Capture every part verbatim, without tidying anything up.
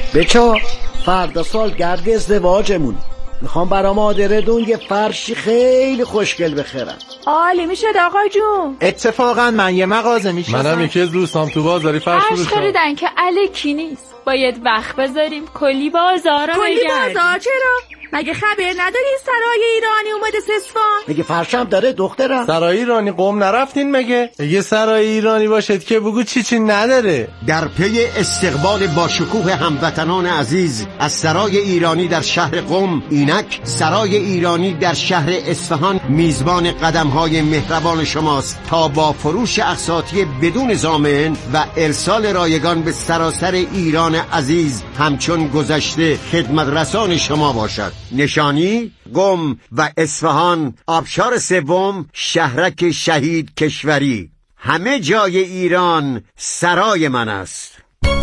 بچه فردا سال گرد ازدواجمون، میخوام برام آدردون یه فرشی خیلی خوشگل بخرم. عالی میشه آقا جون. اتفاقا من یه مغازه میشم. منم یکی از دوستام تو بازاری فرش فروشم. فرش خریدن که الکی نیست، باید وقت بذاریم کلی بازار رو کلی بازار چرا؟ مگه خبر نداری سرای ایرانی اومده سسفان؟ مگه فرشم داره دخترم؟ سرای ایرانی قم نرفتین مگه؟ یه سرای ایرانی باشد که بگو چی چی نداره. در پی استقبال با شکوه هموطنان عزیز از سرای ایرانی در شهر قم، اینک سرای ایرانی در شهر اصفهان میزبان قدم‌های مهربان شماست تا با فروش اقساطی بدون ضامن و ارسال رایگان به سراسر ایران عزیز همچون گذشته خدمت رسان شما باشد. نشانی قم و اصفهان، آبشار سوم، شهرک شهید کشوری. همه جای ایران سرای من است.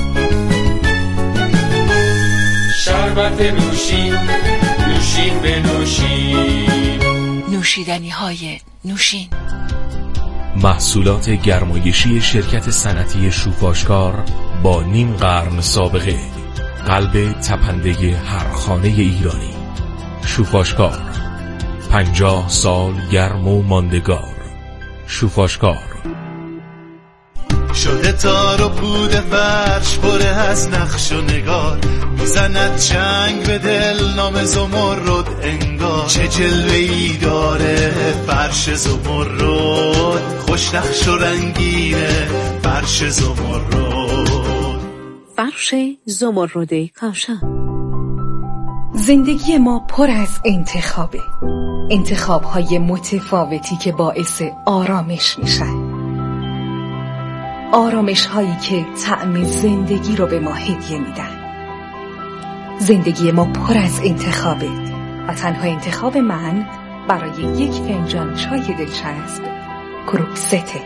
شربت نوشین، نوشین به نوشین، نوشیدنی های نوشین. محصولات گرمایشی شرکت صنعتی شوفاشکار با نیم قرن سابقه، قلب تپنده هر خانه ایرانی. شوفاشکار، پنجاه سال گرم و ماندگار. شوفاشکار. شده تار و پود فرش پره از نقش و نگار، میزند چنگ به دل نام زمرد انگار. چه جلوه‌ای داره فرش زمرد، خوش نقش و رنگینه فرش زمرد. فرش زمرد کاشان. زندگی ما پر از انتخابه، انتخاب‌های متفاوتی که باعث آرامش میشن، آرامش‌هایی که طعم زندگی رو به ما هدیه میدن. زندگی ما پر از انتخابه و تنها انتخاب من برای یک فنجان چای دلچسب کروکسته.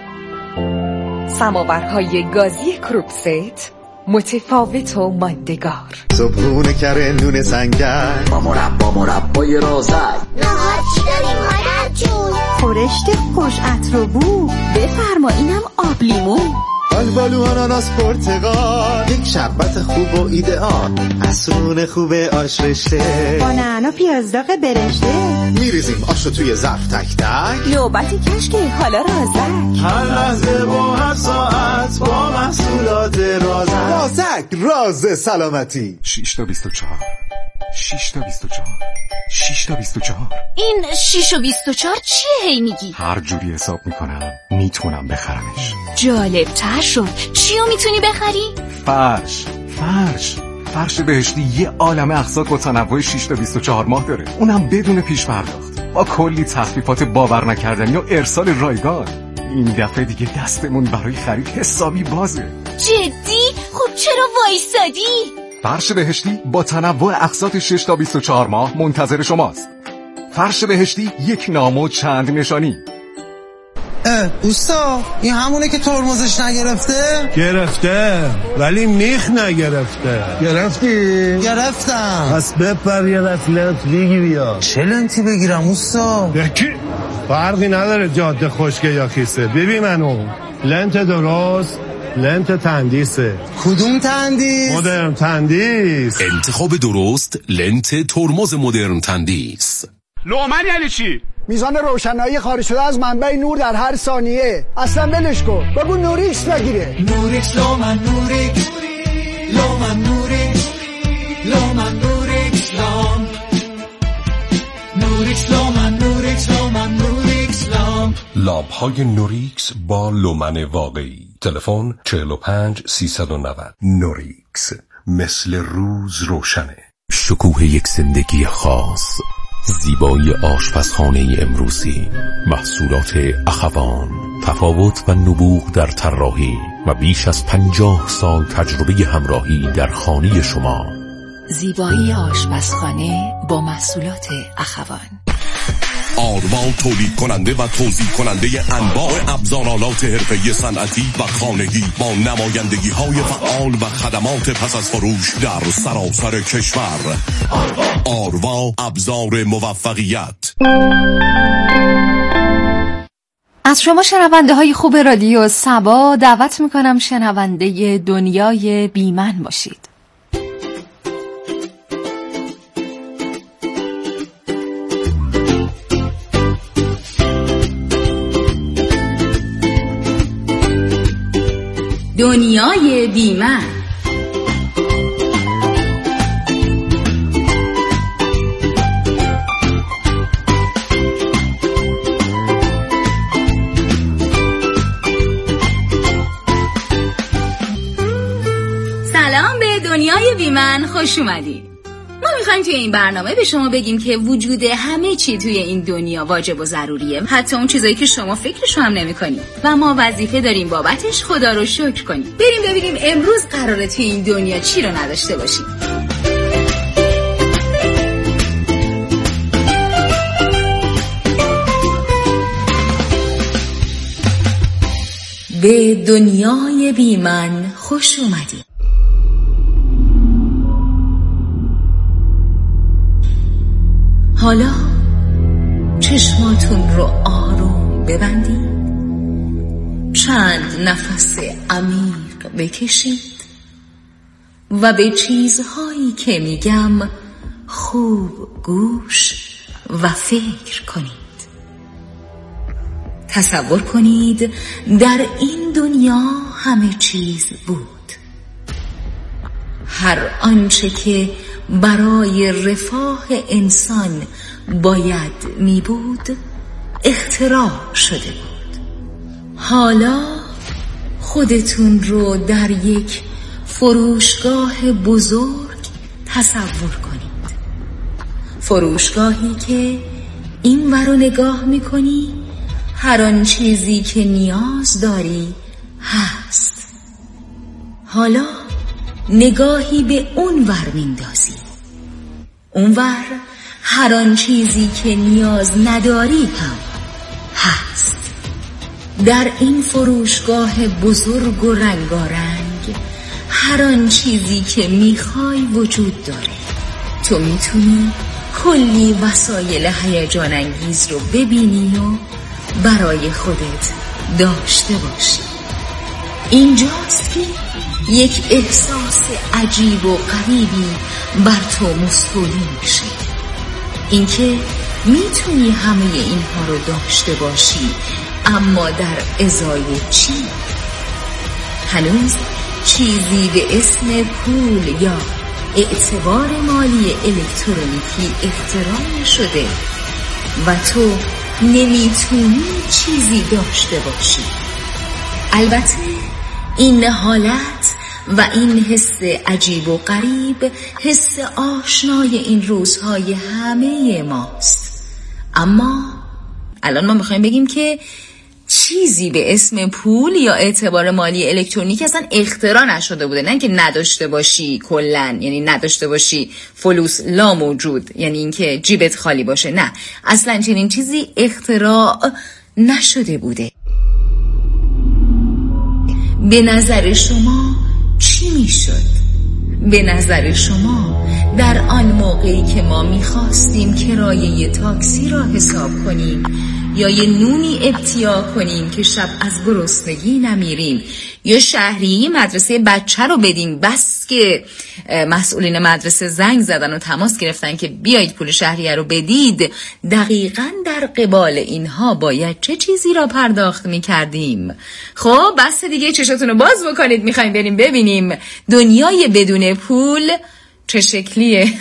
سماورهای گازی کروکست، متفاوت و ماندگار. صبحونه کره نون سنگک با مربا مربای رازک. نهار چی داریم مادر جون؟ خورشت خوش عطر و بو. بفرما اینم آب لیمو. آلبالو آناناس پرتقال، یک شربت خوب و ایدئال. عصرونه خوبه آش رشته با نعنا پیاز داغ برشته. میریزیم آش رو توی ظرف تک تک. نوبتی کشکی حالا رازک. هر لحظه و هر ساعت با محصولات رازک. رازک راز سلامتی. شش تا بیست و چهار، شش تا بیست و چهار، شش تا بیست و چهار. این شش و بیست و چهار چیه هی میگی؟ هر جوری حساب میکنم میتونم بخرمش. جالب تر شد. چیو میتونی بخری؟ فرش فرش فرش بهشتی یه عالمه اقساط با تنوع شش تا بیست و چهار ماه داره، اونم بدون پیش پرداخت، با کلی تخفیفات باور نکردنی و ارسال رایگان. این دفعه دیگه دستمون برای خرید حسابی بازه. جدی؟ خب چرا وایسادی؟ فرش بهشتی با تنوع اقساط شش تا بیست و چهار ماه منتظر شماست. فرش بهشتی، یک نام و چند نشانی. اه اوستا، این همونه که ترمزش نگرفته؟ گرفته ولی میخ نگرفته. گرفتی؟ گرفتم. پس بپر یه رفلت بگی بیا. چه لنتی بگیرم اوستا؟ یکی فرقی نداره جاده خشکه یا خیسه. ببین منو لنت درست، لنت تندیسه. کدوم تندیس؟ مدرن تندیس. انتخاب درست، لنت ترمز مدرن تندیس. لومن یعنی چی؟ میزان روشنایی خارج شده از منبع نور در هر ثانیه. اصلا ولش کن، بگو نوریکس بگیره. نوریکس لومن نوریکس لومن نوریکس لومن نوریکس لام نوریکس لومن نوریکس لومن نوریکس لام. لامپ های نوریکس با لومن واقعی. تلفن چهل و پنج سیصد و نود. نوریکس، مثل روز روشنه. شکوه یک زندگی خاص، زیبایی آشپزخانه امروزی، محصولات اخوان، تفاوت و نبوغ در طراحی و بیش از پنجاه سال تجربه همراهی در خانه شما. زیبایی آشپزخانه با محصولات اخوان. آروا تولید کننده و توزیع کننده انواع ابزارالات حرفه‌ای صنعتی و خانگی با نمایندگی های فعال و خدمات پس از فروش در سراسر کشور. آروا ابزار موفقیت. از شما شنونده های خوب رادیو سبا دعوت میکنم شنونده دنیای بیمن باشید. دنیای بی‌من. سلام به دنیای بی‌من، خوش اومدید. ما میخوایم توی این برنامه به شما بگیم که وجود همه چی توی این دنیا واجب و ضروریه، حتی اون چیزایی که شما فکرشو هم نمی‌کنید و ما وظیفه داریم بابتش خدا رو شکر کنیم. بریم ببینیم امروز قراره توی این دنیا چی رو نداشته باشیم. به دنیای بی‌من خوش اومدید. حالا چشماتون رو آروم ببندید، چند نفس عمیق بکشید و به چیزهایی که میگم خوب گوش و فکر کنید. تصور کنید در این دنیا همه چیز بود. هر آنچه که برای رفاه انسان باید می بود اختراع شده بود. حالا خودتون رو در یک فروشگاه بزرگ تصور کنید. فروشگاهی که این ور رو نگاه می کنی هر آن چیزی که نیاز داری هست. حالا نگاهی به اون ور میندازی. اون ور هر آن چیزی که نیاز نداری هم هست. در این فروشگاه بزرگ و رنگارنگ هر آن چیزی که میخوای وجود داره. تو میتونی کلی وسایل هیجان انگیز رو ببینی و برای خودت داشته باشی. اینجاست که یک احساس عجیب و غریبی بر تو مستولی میشه. اینکه میتونی همه اینها رو داشته باشی، اما در ازای چی؟ هنوز چیزی به اسم پول یا اعتبار مالی الکترونیکی اختراع شده و تو نمیتونی چیزی داشته باشی. البته این حالت و این حس عجیب و غریب حس آشنای این روزهای همه ماست. اما الان ما میخوایم بگیم که چیزی به اسم پول یا اعتبار مالی الکترونیکی اصلا اختراع نشده بوده. نه که نداشته باشی کلن، یعنی نداشته باشی فلوس لا موجود، یعنی اینکه جیبت خالی باشه. نه، اصلا چنین چیزی اختراع نشده بوده. به نظر شما چی میشد؟ به نظر شما در آن موقعی که ما میخواستیم کرایه تاکسی را حساب کنیم یا یه نونی ابتیا کنیم که شب از گرسنگی نمیریم یا شهریه مدرسه بچه رو بدیم، بس که مسئولین مدرسه زنگ زدن و تماس گرفتن که بیایید پول شهریه رو بدید، دقیقاً در قبال اینها باید چه چیزی را پرداخت میکردیم؟ خب بس دیگه چشاتون رو باز بکنید، میخوایم بریم ببینیم دنیای بدون پول چه شکلیه.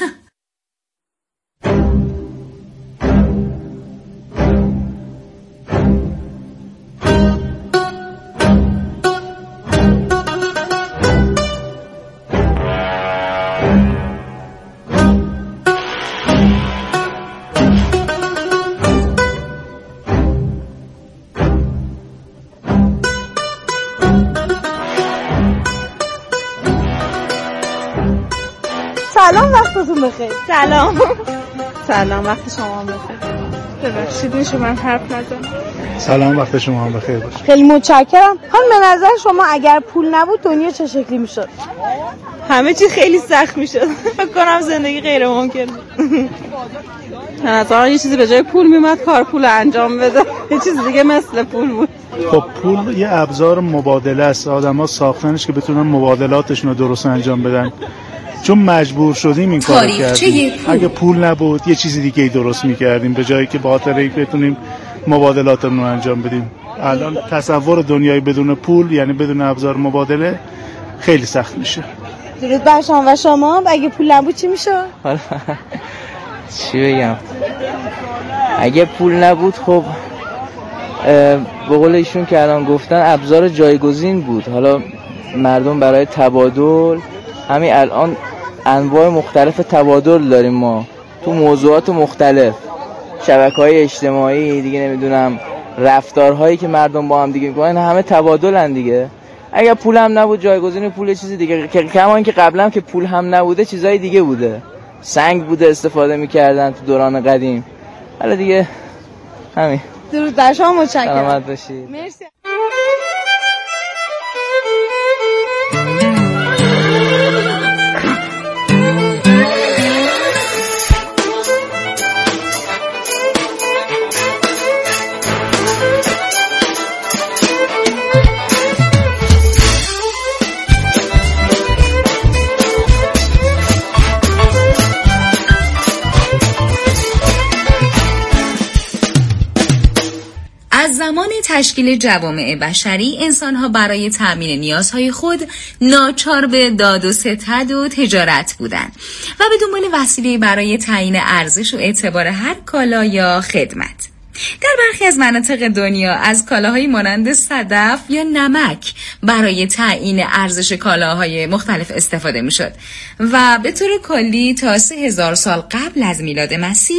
سلام، وقتتون بخیر. سلام. سلام، وقت شما هم بخیر. ببخشید میشه من حرف نزنم. سلام، وقت شما هم بخیر باشه. خیلی متشکرم. خانم به نظر شما اگر پول نبود دنیا چه شکلی میشد؟ همه چی خیلی سخت میشد. فکر کنم زندگی غیر ممکن بود. به نظر من یه چیزی به جای پول میومد کار پول انجام بده. یه چیز دیگه مثل پول بود. خب پول یه ابزار مبادله است. آدم‌ها ساختنش که بتونن مبادلاتشون رو درست انجام بدن. چون مجبور شدیم این کارو کردیم. اگه پول نبود یه چیزی دیگه ای درست میکردیم به جایی که با خاطر اینکه بتونیم مبادلاتمون رو انجام بدیم. الان تصور دنیای بدون پول یعنی بدون ابزار مبادله خیلی سخت میشه. درود بر شما. و شما اگه پول نبود چی میشه؟ چی بگم؟ اگه پول نبود خب به قول ایشون که الان گفتن ابزار جایگزین بود. حالا مردم برای تبادل همین الان انواع مختلف تبادل داریم ما تو موضوعات مختلف، شبکه‌های اجتماعی دیگه، نمیدونم رفتارهایی که مردم با هم دیگه میکنن، همه تبادلن دیگه. اگر پول هم نبود جایگزین پول چیزی دیگه، کما اینکه قبلا که پول هم نبوده چیزای دیگه بوده، سنگ بوده استفاده میکردن تو دوران قدیم. حالا دیگه همین. درود بر شما، متشکرم. سلامت باشید. مرسی. از زمان تشکیل جوامع بشری انسان‌ها برای تأمین نیازهای خود ناچار به داد و ستد و تجارت بودند و به دنبال وسیله برای تعیین ارزش و اعتبار هر کالا یا خدمت. در برخی از مناطق دنیا از کالاهای مانند صدف یا نمک برای تعیین ارزش کالاهای مختلف استفاده میشد و به طور کلی تا سه هزار سال قبل از میلاد مسیح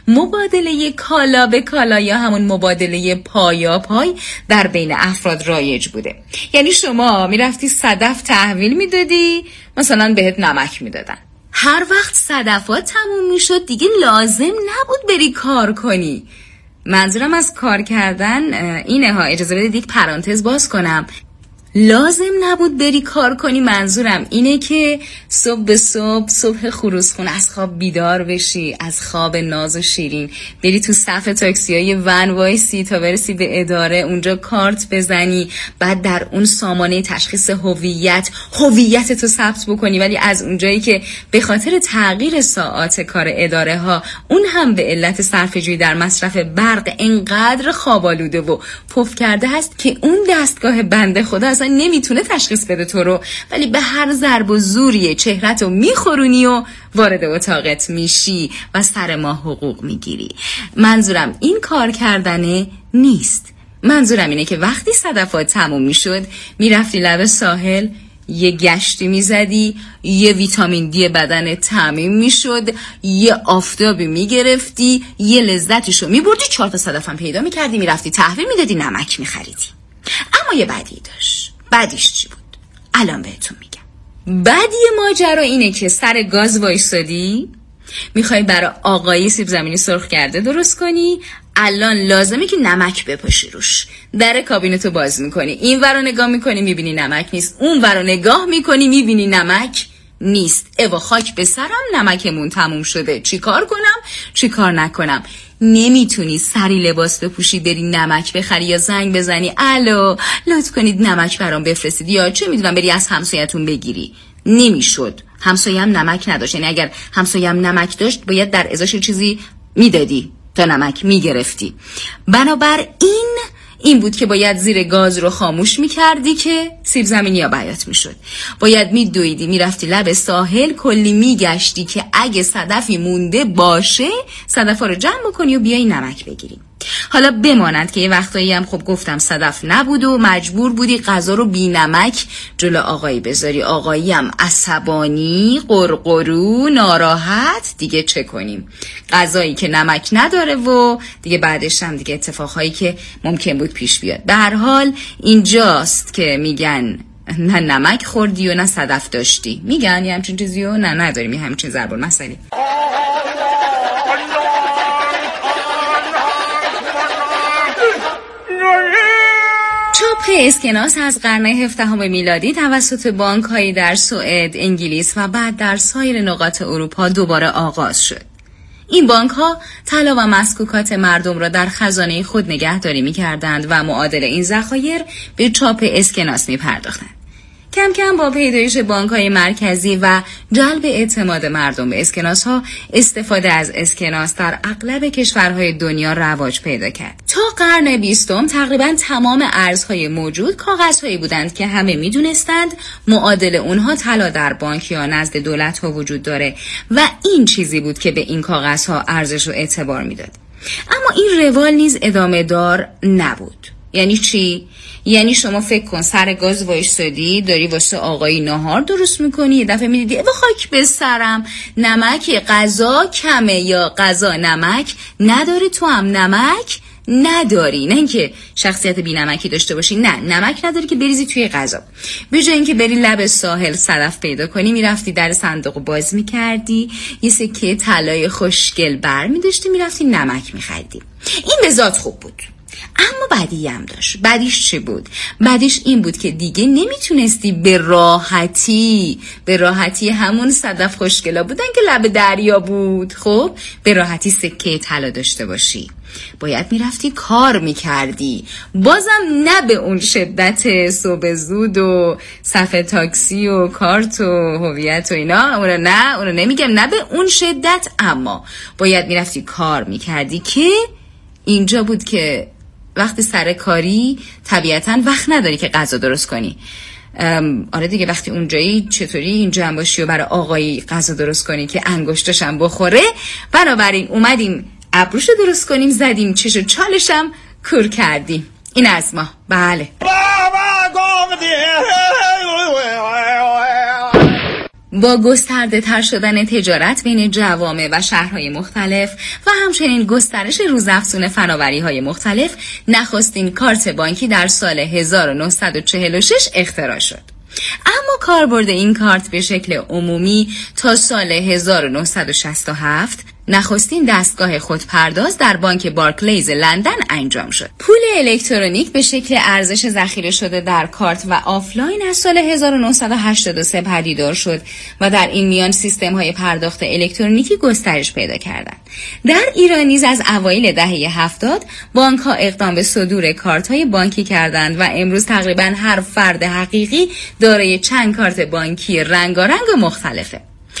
مبادله کالا به کالا یا همون مبادله پایا پای در بین افراد رایج بوده. یعنی شما میرفتی صدف تحویل میدادی، مثلا بهت نمک میدادن. هر وقت صدفات تموم میشد دیگه لازم نبود بری کار کنی. منظورم از کار کردن اینه ها، اجازه بدید یک پرانتز باز کنم. لازم نبود بری کار کنی منظورم اینه که صبح به صبح صبح خروسخون از خواب بیدار بشی، از خواب ناز و شیرین بری تو صف تاکسیای ون وایسی تا برسی به اداره، اونجا کارت بزنی، بعد در اون سامانه تشخیص هویت هویت تو ثبت بکنی، ولی از اونجایی که به خاطر تغییر ساعات کار اداره ها اون هم به علت صرفه‌جویی در مصرف برق انقدر خوابالوده و پف کرده هست که اون دستگاه بنده خدا اصلا نمیتونه تشخیص بده تو رو، ولی به هر ضرب و زوریه چهره‌تو میخورونی و وارد اتاقت میشی و سر ماه حقوق میگیری. منظورم این کار کردنه نیست. منظورم اینه که وقتی صدفات تموم میشد میرفتی لب ساحل، یه گشتی میزدی، یه ویتامین دی بدن تامین میشد، یه آفتابی میگرفتی، یه لذتشو میبردی، چهار تا صدف هم پیدا میکردی، میرفتی تحویل میدادی، نمک میخریدی. اما یه بدی داشت. بعدیش چی بود؟ الان بهتون میگم. بعدی ماجرا اینه که سر گاز وایسادی، میخوای برای آقایی سیب زمینی سرخ کرده درست کنی، الان لازمه که نمک بپاشی روش. در کابینتو باز میکنی، این ور رو نگاه میکنی میبینی نمک نیست، اون ور رو نگاه میکنی میبینی نمک نیست. اوا خاک به سرم، نمکمون تموم شده، چی کار کنم چی کار نکنم؟ نمیتونی سری لباس بپوشی بری نمک بخری یا زنگ بزنی الو لطف کنید نمک برام بفرستید، یا چه میدونم بری از همسایتون بگیری. نمیشد. همسایه هم نمک نداشت، یعنی اگر همسایه هم نمک داشت باید در ازاش چیزی میدادی تا نمک میگرفتی. بنابر این این بود که باید زیر گاز رو خاموش میکردی که سیب زمینی ها بیات میشد. باید میدویدی میرفتی لب ساحل، کلی میگشتی که اگه صدفی مونده باشه صدفا رو جمع بکنی و بیایی نمک بگیری. حالا بماند که یه وقتایی هم خب گفتم صدف نبود و مجبور بودی غذا رو بی نمک جلو آقایی بذاری. آقایی هم عصبانی، قرقرو، ناراحت، دیگه چه کنیم؟ غذایی که نمک نداره و دیگه بعدش هم دیگه اتفاقهایی که ممکن بود پیش بیاد. به هر حال اینجاست که میگن نه نمک خوردی و نه صدف داشتی. میگن یه همچین چیزی و نه نداریم یه همچین ضرب المثلی. چاپ اسکناس از قرن هفدهم میلادی توسط بانک‌هایی در سوئد، انگلیس و بعد در سایر نقاط اروپا دوباره آغاز شد. این بانک‌ها طلا و مسکوکات مردم را در خزانه خود نگهداری می‌کردند و معادل این ذخایر به چاپ اسکناس می‌پرداختند. کم کم با پیدایش بانک‌های مرکزی و جلب اعتماد مردم به اسکناس‌ها، استفاده از اسکناس در اغلب کشورهای دنیا رواج پیدا کرد. تا قرن بیستم تقریباً تمام ارزهای موجود کاغذهایی بودند که همه می‌دونستند معادل اونها طلا در بانک یا نزد دولت‌ها وجود داره و این چیزی بود که به این کاغذها ارزش و اعتبار میداد. اما این روال نیز ادامه دار نبود. یعنی چی؟ یعنی شما فکر کن سر گاز وایسادی داری واسه آقایی ناهار درست میکنی، یه دفعه میدیدی و خاک به سرم نمک غذا کمه یا غذا نمک نداری، تو هم نمک نداری. نه اینکه شخصیت بی نمکی داشته باشی، نه نمک نداری که بریزی توی غذا. به جای اینکه بری لب ساحل صدف پیدا کنی میرفتی در صندوق باز میکردی، یه سکه طلای خوشگل بر میداشتی میرفتی نمک میخریدی. این به ذات خوب بود، اما بدی هم داشت. بدیش چی بود؟ بدیش این بود که دیگه نمیتونستی به راحتی به راحتی همون صدف خوشگلا بودن که لب دریا بود، خب به راحتی سکه طلا داشته باشی. باید میرفتی کار میکردی، بازم نه به اون شدت صبح زود و صف تاکسی و کارت و هویت و اینا، اونو نه اونو نمیگم، نه به اون شدت، اما باید میرفتی کار میکردی که اینجا بود که وقتی سر کاری طبیعتاً وقت نداری که غذا درست کنی. آره دیگه، وقتی اونجایی چطوری این جمع باشی و برای آقایی غذا درست کنی که انگشتشم بخوره؟ بنابراین اومدیم ابروشو درست کنیم، زدیم چش و چالشم کور کردیم. این از ما. بله. با گسترده تر شدن تجارت بین جوامع و شهرهای مختلف و همچنین گسترش روزافزون فناوری‌های مختلف، نخستین کارت بانکی در سال هزار و نهصد و چهل و شش اختراع شد. اما کاربرد این کارت به شکل عمومی تا سال هزار و نهصد و شصت و هفت نخستین دستگاه خودپرداز در بانک بارکلیز لندن انجام شد. پول الکترونیک به شکل ارزش ذخیره شده در کارت و آفلاین از سال هزار و نهصد و هشتاد و سه پدیدار شد و در این میان سیستم‌های پرداخت الکترونیکی گسترش پیدا کردند. در ایران نیز از اوایل دهه هفتاد بانک‌ها اقدام به صدور کارت‌های بانکی کردند و امروز تقریباً هر فرد حقیقی دارای چند کارت بانکی رنگارنگ و مختلفه.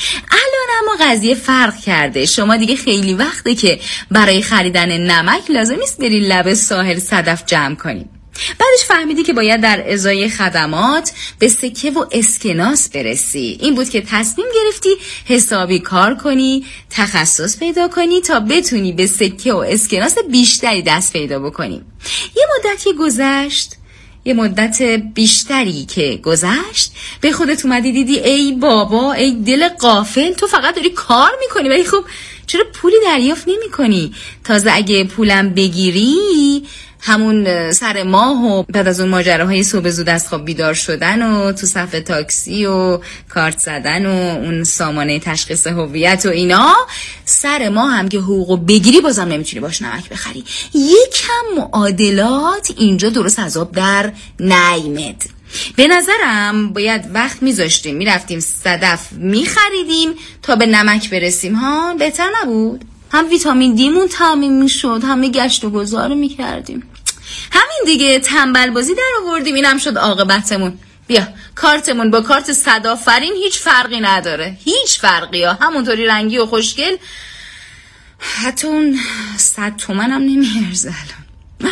الان اما قضیه فرق کرده. شما دیگه خیلی وقته که برای خریدن نمک لازم نیست بری لب ساحل صدف جمع کنی. بعدش فهمیدی که باید در ازای خدمات به سکه و اسکناس برسی. این بود که تصمیم گرفتی حسابی کار کنی، تخصص پیدا کنی تا بتونی به سکه و اسکناس بیشتری دست پیدا بکنی. یه مدتی گذشت، یه مدت بیشتری که گذشت، به خودت اومدی دیدی ای بابا، ای دل غافل، تو فقط داری کار میکنی ولی خب چرا پولی دریافت نمی کنی؟ تازه اگه پولم بگیری همون سر ماه و بعد از اون ماجراهای صبح زود از خواب بیدار شدن و تو صف تاکسی و کارت زدن و اون سامانه تشخیص هویت و اینا، سر ماه هم که حقوقو بگیری بازم نمیتونی باش نمک بخری. یکم معادلات اینجا درست از آب در نیامد. به نظرم باید وقت میذاشتیم میرفتیم صدف میخریدیم تا به نمک برسیم. ها بهتر نبود؟ هم ویتامین دیمون تامین میشد، همه گشت و گذار میکردیم. همین دیگه، تنبل بازی در آوردیم، اینم شد عاقبتمون. بیا کارتمون با کارت صدآفرین هیچ فرقی نداره، هیچ فرقی ها، همونطوری رنگی و خوشگل. حتی اون صد تومن هم نمیارزه الان.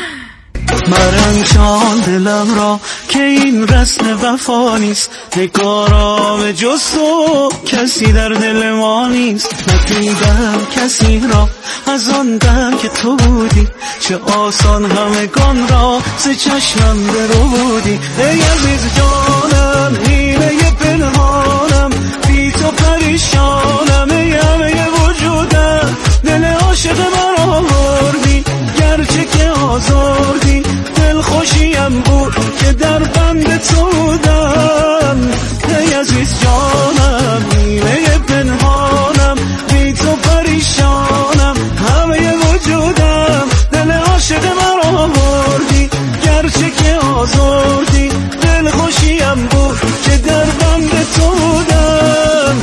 مرنجان دلم را که این رسم وفا نیست، نگارا به جز تو کسی در دل ما نیست. ندیدم کسی را از آن دم که تو بودی، چه آسان همگان را ز چشمم برودی. ای عزیز جانم، حیله پنهانم، بی تو پریشانم، ای همه وجودم، دل عاشق من آوردی، گرچه که آزردی، دل خوشیم بود که در بند تو بودم. ای عزیز جانم، نیمه پنهانم، بی تو پریشانم، همه وجودم، دل عاشق من آوردی، گرچه که آزردی، دل خوشیم بود که در بند تو بودم.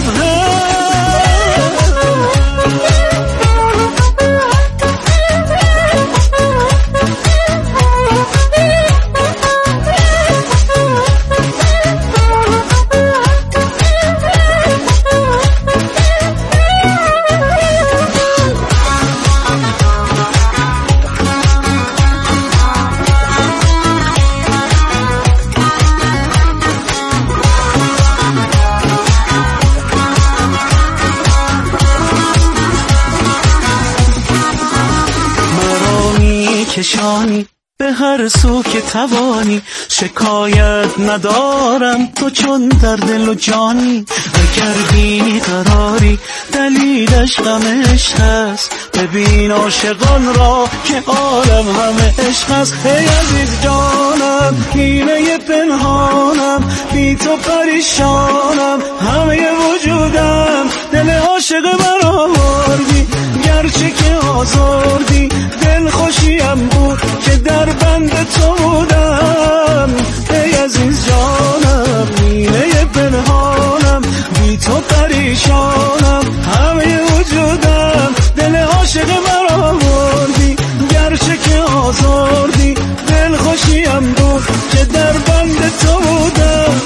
بکشانی به هر سو که توانی. شکایت ندارم تو چون در دل و جانی. اگر بینی قراری دلیلش غم عشق هست. ببین عاشقان را که عالم همه عشق هست. ای عزیز جانم اینه پنهانم بی تو پریشانم. همه وجودم دل عاشق برآوردی. گرچه که آزردی دل خوشیم بود که در بند تو بودم. ای عزیز جانم اینه پنهانم بی تو پریشانم. همه وجودم دل عاشق برآوردی. گرچه که آزردی دل خوشیم بود که در بند تو بودم.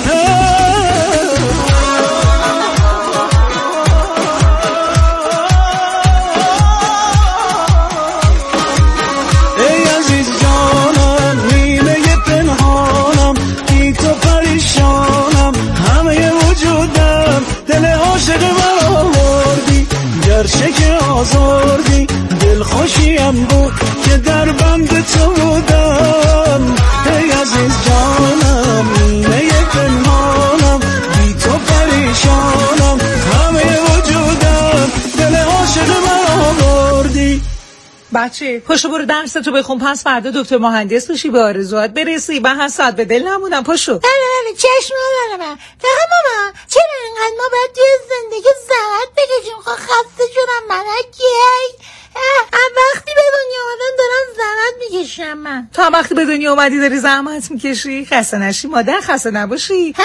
گرچه که آزردی دل خوشیم بود که در بند تو بودم. ای عزیز جانم اینه پنهانم بی تو پریشانم. همه وجودم دل عاشق برآوردی. بچه پاشو برو درستو بخون پس فردا دکتر مهندس بشی به آرزوات برسی. من هم ساعت به دل نمونم. پاشو. نه نه نه چشم ندارم من. فقط ماما چرا اینقدر ما باید توی زندگی زحمت بکشیم؟ خب خسته شدم من. اگه وقتی به دنیا اومدم دارم زحمت میکشم من. تو هم وقتی به دنیا اومدی داری زحمت میکشی؟ خسته نشی مادر، خسته نباشی.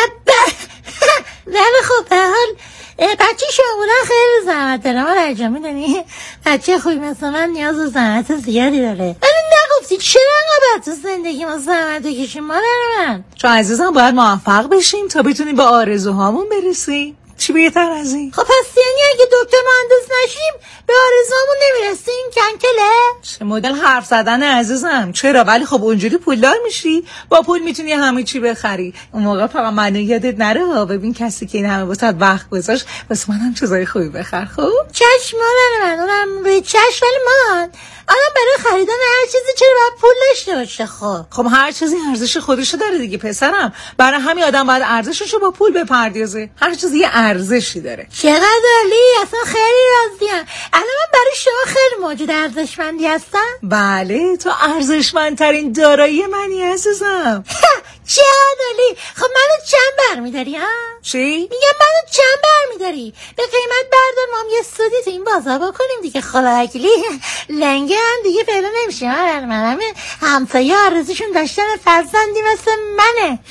ولی خب به حال بچه شامولا خیلی زحمت داره. ما رجا میدونی بچه خوبی مثل من نیاز به زحمت زیادی داره. ولی نگفتی چرا انقدر تو زندگی ما زحمت بکشیم مادر من؟ چون عزیزم باید موفق بشیم تا بتونیم به آرزوهامون برسیم. چی بهتر از این؟ خب پس یعنی اگه دکتر مهندس نشیم به آرزوامون نمیرسیم؟ کنکله؟ چه مدل حرف زدن عزیزم. چرا؟ ولی خب اونجوری پولدار میشی، با پول میتونی همه چی بخری. اون موقع فقط منو یادت نره. ببین کسی که این همه واسه وقت گذاشت واسه منم چیزای خوبی بخر. خب چشم مادر من، اونم به چشم. ولی من آدم برای خریدن هر چیزی چرا باید پول داشته باشه؟ خب خب هر چیزی ارزش خودشو داره دیگه پسرم. برای همین آدم باید ارزششو با پول بپردازه. هر چیزی یه ارزشی داره. چقدر عالی، اصلا خیلی راضیم. الان من برای شما خیلی موجود ارزشمندی هستم. بله تو ارزشمندترین دارایی منی عزیزم. چه عالی. خب منو چند برمیداری ها؟ چی؟ میگم منو چند برمیداری؟ به قیمت بردار ما هم یه سودی تو این بازار بکنیم دیگه. خدا وکیلی لنگه هم دیگه پیدا نمیشه. من من همه همسایه آرزوشون داشتن فرزندی مثل منه.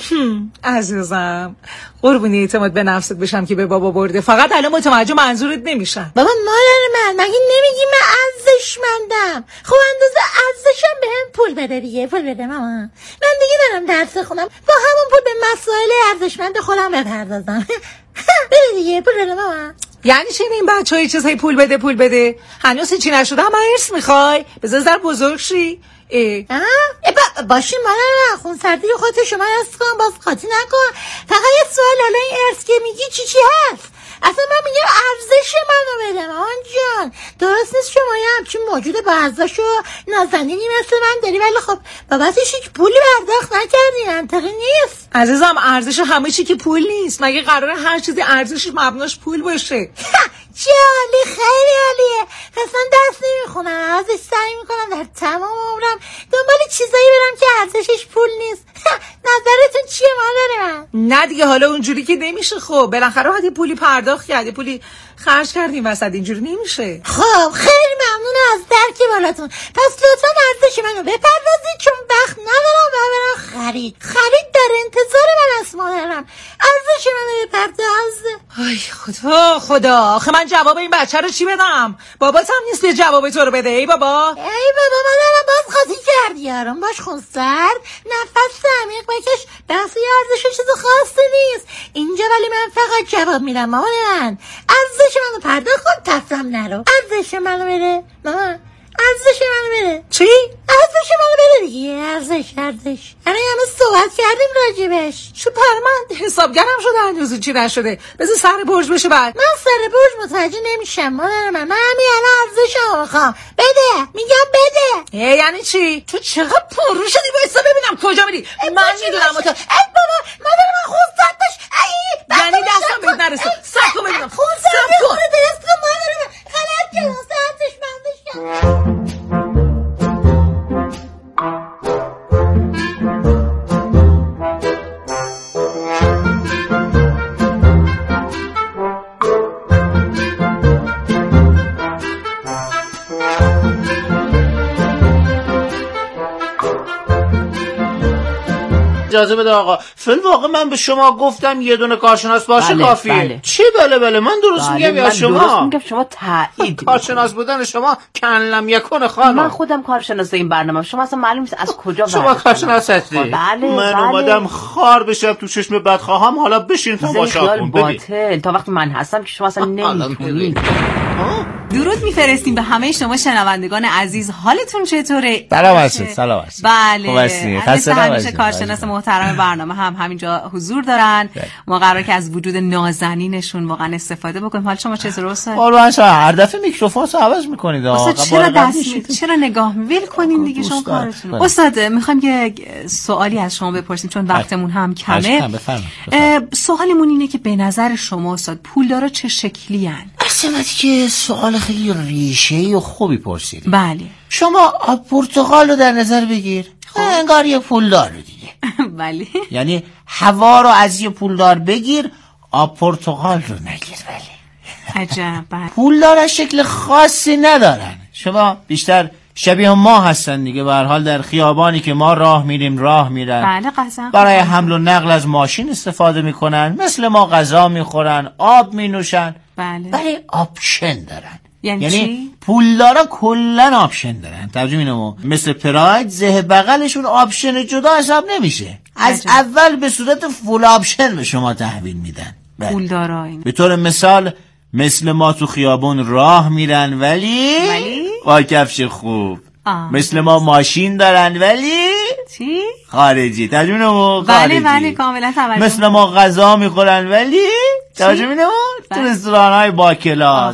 عزیزم قربونی اعتماد به نفست بشم که به بابا برده. فقط الان متوجه منظورت نمیشم. بابا مادر من مگه نمیگی من ارزشمندم؟ خب اندازه ارزشم بهم پول بده دیگه. پول بده ماما. من دیگه دارم درس خونم با همون پول به مسائل ارزشمند خودم بپردازم. بده دیگه پول بده ماما. یعنی چی این بچه‌ها چیزای پول بده پول بده؟ هنوز چی نشده هم ارث میخوای؟ بذار زر بزرگ شی. ای با باشی مادر خون سردی خودت شما ارث کن باز قاطی نکن. فقط یه سوال حالا این ارث که میگی چی چی هست؟ اصلا من میگم ارزش منو بده مامان جان. درست نیست شما یه همچین موجود با ارزش و نازنینی مثل من داری ولی خب بابتش هیچ پولی پرداخت نکردی. منطقی نیست عزیزم. ارزش همه چی که پول نیست. مگه قراره هر چیزی ارزشش مبناش پول باشه؟ چه عالی، خیلی عالیه. اصلا دست نمیخونم ازش سعی میکنم در تمام عمرم دنبال چیزایی برم که ارزشش پول نیست. نظرتون چیه مادر من؟ نه دیگه حالا اونجوری که نمیشه. خب بالاخره باید پولی پرداخت کردی، پولی خرج کردیم وسط. اینجوری نمیشه. خب خیلی ممنون از درک بالاتون. پس لطفا ارزش منو بپردازید چون وقت ندارم و برم خرید. خرید در انتظار من است مادرم. ارزش منو بپرداز. ای خدا خدا. آخه من جواب این بچه رو چی بدم؟ بابات هم نیست جواب تو رو بده. ای بابا ای بابا مادرم باز خاطی کردی. یارم باش خون سرد نفس عمیق بکش. بحثی ارزش چیز خاصی نیست اینجا. ولی من فقط جواب میدم مامان. ارزش منو پرداخت کن تفرم نرو. ارزش منو بده مامان. ارزش منو بده. چی؟ ارزش منو بده دیگه. ارزش ارزش یعنی همه صحبت کردیم راجبش. شو پر من حسابگرم شده هنوز چی نشده. بذار سر برج بشه بعد. من سر برج متوجه نمیشم مادر من. من همین الان ارزشمو میخوام. بده. میگم بده. ای یعنی چی؟ تو چقدر پررو شدی وایسا ببینم کجا میری. من میدونم تو. ای بابا مادر من خون زد داشت. ای یعنی دستم بهت نرسه. سکو ببینم. خون زد خون درست کن مادر من. غلط کردم. سرتش بندش کردم. اجازه بده آقا، فیل واقع من به شما گفتم یه دونه کارشناس باشه بله، کافیه. بله. چی بله بله من درست بله، میگم یا من شما؟ درست میگم شما تایید. کارشناس بودن شما کنلم یکون خانم. من خودم کارشناس این برنامه. شما اصلا معلوم نیست از کجا شما کارشناس هستی؟ بله من بله. اومدم خار بشم تو چشم بدخواهم. حالا بشین تماشا کن. باطل تا وقتی من هستم که شما اصلا نمیتونید. درود میفرستیم به همه شما شنوندگان عزیز. حالتون چطوره؟ سلام هستید. سلام هستید. بله. خوب هستید. خسته نباشید. کارشناس محترم برنامه هم همینجا حضور دارن. ما قراره که از وجود نازنینشون واقعا استفاده بکنیم. حال شما چطور استاد؟ قربان شما. هر دفعه میکروفونتو عوض میکنید. استاد چرا دست می... چرا نگاه میول کنین دیگه شما کارتون. استاد میخوام یه سوالی از شما بپرسیم چون وقتمون هم کمه. سوالمون اینه که به نظر شما استاد پولدارا چه شکلی ان؟ اصلا که سوال خیلی ریشه‌ای و خوبی پرسید. بله. شما آب پرتقال رو در نظر بگیر. انگار یه پولدار دیگه. بله. یعنی هوا رو از یه پولدار بگیر، آب پرتقال رو نگیر. بله. عجب. بله. پولدار شکل خاصی ندارن. شما بیشتر شبیه ما هستن دیگه. به هر حال در خیابانی که ما راه میریم راه میرن. بله قطعا. برای حمل و نقل از ماشین استفاده میکنن. مثل ما غذا میخورن، آب مینوشن. بله. ولی آپشن دارن. یعنی, یعنی چی؟ پولدارا کلن آپشن دارن. توجه اینو مثل پراید زه بغلشون آپشن جدا حساب نمیشه. از عجب. اول به صورت فول آپشن به شما تحویل میدن. پولدارا این. به طور مثال مثل ما تو خیابون راه میرن ولی ولی با کفش خوب. آه. مثل ما ماشین دارن ولی چی؟ خارجی. ترجمه نمو خارجی. بله بله کاملا توجه. مثل ما غذا میخورن ولی ترجمه نمو تو رستوران‌های با کلاس.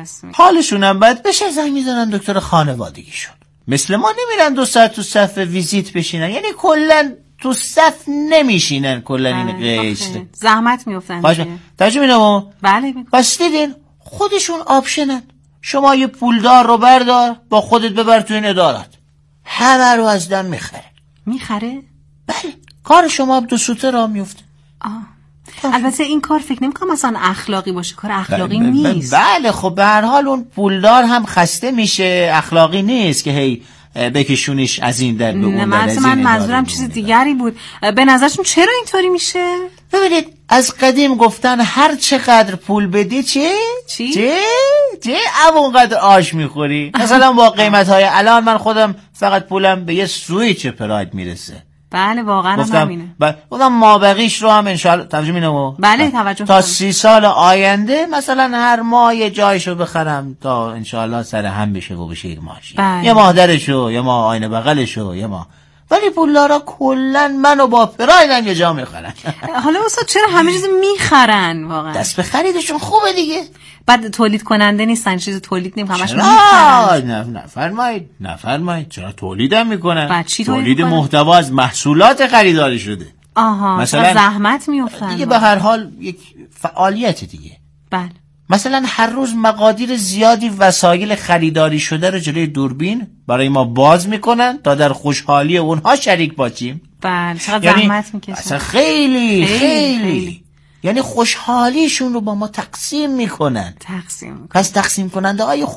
حالشون هم بد بشه زنگ میزنن دکتر خانوادگیشون. مثل ما نمیرن دو ساعت تو صف ویزیت بشینن. یعنی کلا تو صف نمیشینن. کلا این قشر زحمت میافتن. ترجمه نمو بله. بس دیدین خودشون آپشنن. شما یه پولدار رو بردار با خودت ببر تو این ادارات. همه رو از دم میخره. میخره؟ بله. کار شما دو سوته راه میفته. آه. البته این کار فکر نمی‌کنم مثلا اخلاقی باشه. کار اخلاقی ب... ب... نیست. بله خب به هر حال اون پولدار هم خسته میشه. اخلاقی نیست که هی بکشونیش از این در به اون در. من من منظورم چیز دیگری بود. به نظرشون چرا اینطوری میشه؟ ببینید از قدیم گفتن هر چقدر پول بدی چه؟ چی؟ چه؟ چه؟ اونقدر آش میخوری. مثلا با قیمت‌های الان من خودم فقط پولم به یه سویچ پراید میرسه. بله واقعا همینه. ب... گفتم مابقیش رو هم انشالله ترجمه اینو. بله توجه تا سی سال آینده مثلا هر ماه یه جایشو بخرم تا انشالله سر هم بشه و بشه یک ماشین. بله. یه ماه درشو، یه ماه آینه بغلشو، یه ماه. ولی پولدارا کلن منو با پرایدن یه جا میخرن. حالا استاد چرا همه چیز میخرن واقعا؟ دست به خریدشون خوبه دیگه. بعد تولید کننده نیستن، چیز تولید نمی همشون میخرن. نه نه فرمایید نه فرمایید چرا تولیدم میکنن؟ تولید, تولید محتوا از محصولات خریداری شده. آها مثلا زحمت میافتن دیگه. به هر حال یک فعالیت دیگه. بله. مثلا هر روز مقادیر زیادی وسایل خریداری شده رو جلوی دوربین برای ما باز میکنن تا در خوشحالی اونها شریک باشیم. بله چقدر یعنی زحمت میکشن. اصلا خیلی خیلی, خیلی. خیلی. یعنی خوشحالیشون رو با ما تقسیم میکنن. تقسیم پس تقسیم کننده های